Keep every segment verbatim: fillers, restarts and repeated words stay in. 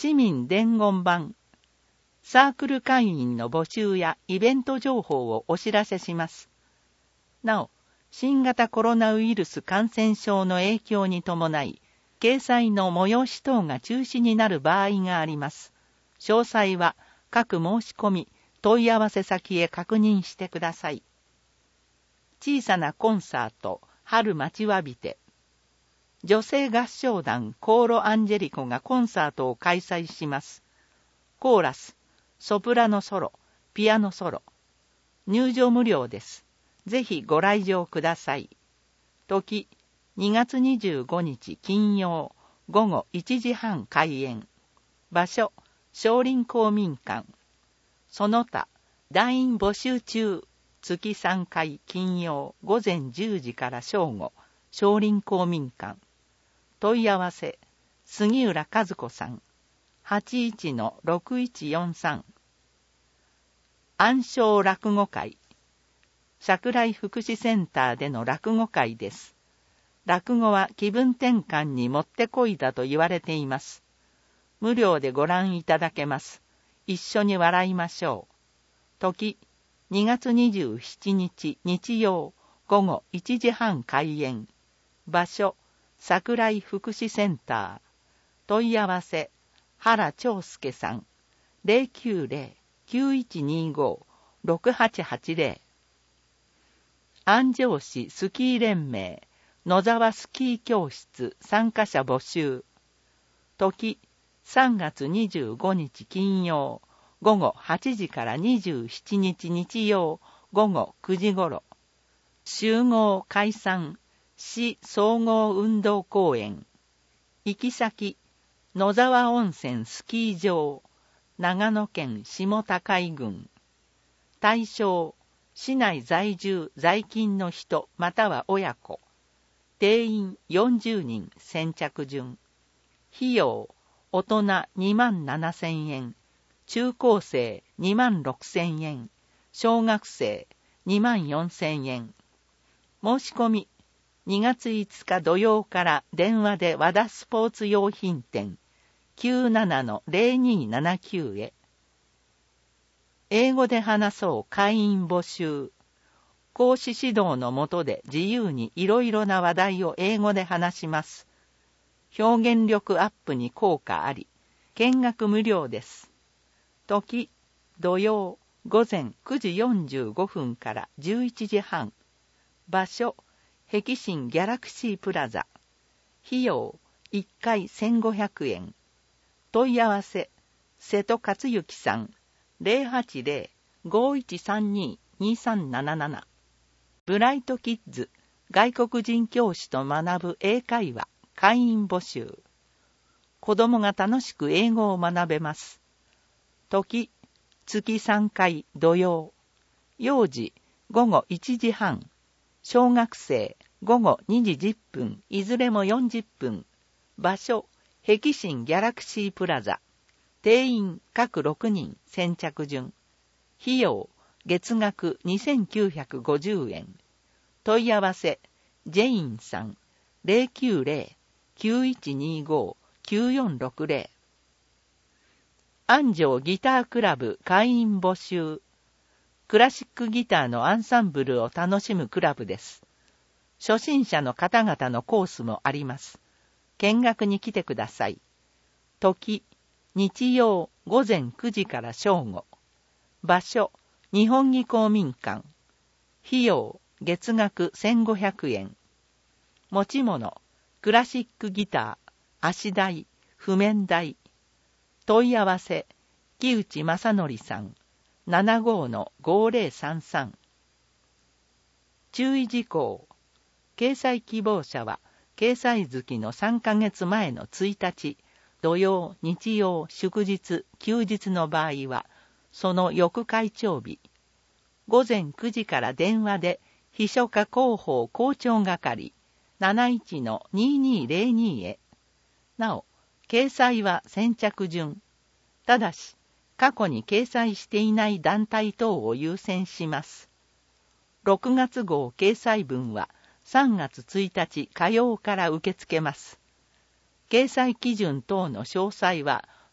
市民伝言板、サークル会員の募集やイベント情報をお知らせします。なお、新型コロナウイルス感染症の影響に伴い、掲載の催し等が中止になる場合があります。詳細は各申し込み、問い合わせ先へ確認してください。小さなコンサート、春待ちわびて。女性合唱団コーロ・アンジェリコがコンサートを開催します。コーラス、ソプラノソロ、ピアノソロ。入場無料です。ぜひご来場ください。時、にがつにじゅうごにち金曜、午後いちじはん開演。場所、少林公民館。その他、団員募集中。月さんかい金曜、午前じゅうじから正午、少林公民館。問い合わせ、杉浦和子さん。はちいちのろくいちよんさん。暗唱落語会。桜井福祉センターでの落語会です。落語は気分転換にもってこいだと言われています。無料でご覧いただけます。一緒に笑いましょう。時、にがつにじゅうしちにち日曜、午後いちじはん開演。場所、桜井福祉センター。問い合わせ、原長介さん。ゼロきゅうゼロ きゅういちにご ろくはちはちゼロ。安城市スキー連盟、野沢スキー教室参加者募集。時、さんがつにじゅうごにち金曜、午後はちじからにじゅうしちにち日曜、午後くじごろ。集合解散、市総合運動公園。行き先、野沢温泉スキー場、長野県下高井郡。対象、市内在住在勤の人または親子。定員よんじゅうにん先着順。費用、大人にまんななせんえん、中高生にまんろくせんえん、小学生にまんよんせんえん。申し込み、にがついつか土曜から電話で和田スポーツ用品店 きゅうななのゼロにーななきゅう へ。英語で話そう会員募集。講師指導の下で自由にいろいろな話題を英語で話します。表現力アップに効果あり、見学無料です。時、土曜、午前くじよんじゅうごふんからじゅういちじはん。場所、碧新ギャラクシープラザ。費用、いっかいせんごひゃくえん。問い合わせ、瀬戸克之さん。ゼロはちゼロ ごいちさんに にさんなななな。ブライトキッズ、外国人教師と学ぶ英会話、会員募集。子供が楽しく英語を学べます。時、月さんかい土曜。幼児、午後いちじはん。小学生、午後にじじゅっぷん、いずれもよんじゅっぷん。場所、碧新ギャラクシープラザ。定員各ろくにん先着順。費用、月額にせんきゅうひゃくごじゅうえん。問い合わせ、ジェインさん、ゼロきゅうゼロ きゅういちにご きゅうよんろくゼロ。安城ギタークラブ会員募集。クラシックギターのアンサンブルを楽しむクラブです。初心者の方々のコースもあります。見学に来てください。時、日曜午前くじから正午。場所、日本技公民館。費用、月額せんごひゃくえん。持ち物、クラシックギター、足台、譜面台。問い合わせ、木内正則さん。ななごのごゼロさんさん。注意事項。掲載希望者は、掲載月のさんかげつまえのついたち、土曜、日曜、祝日、休日の場合は、その翌会長日。午前くじから電話で、秘書課広報校長係 なないちのにーにーゼロに へ。なお、掲載は先着順。ただし、過去に掲載していない団体等を優先します。ろくがつ号掲載分はさんがつついたち火曜から受け付けます。掲載基準等の詳細は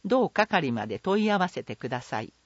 同係まで問い合わせてください。